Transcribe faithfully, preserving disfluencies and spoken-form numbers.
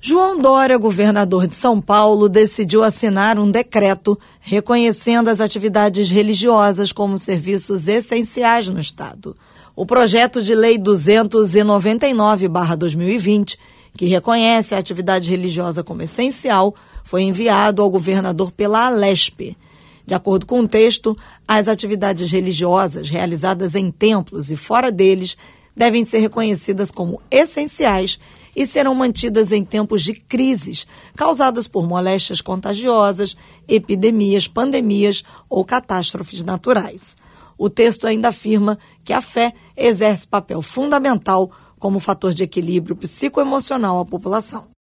João Dória, governador de São Paulo, decidiu assinar um decreto reconhecendo as atividades religiosas como serviços essenciais no Estado. O projeto de lei duzentos e noventa e nove barra dois mil e vinte, que reconhece a atividade religiosa como essencial, foi enviado ao governador pela Alesp. De acordo com o texto, as atividades religiosas realizadas em templos e fora deles devem ser reconhecidas como essenciais e serão mantidas em tempos de crises causadas por moléstias contagiosas, epidemias, pandemias ou catástrofes naturais. O texto ainda afirma que a fé exerce papel fundamental como fator de equilíbrio psicoemocional à população.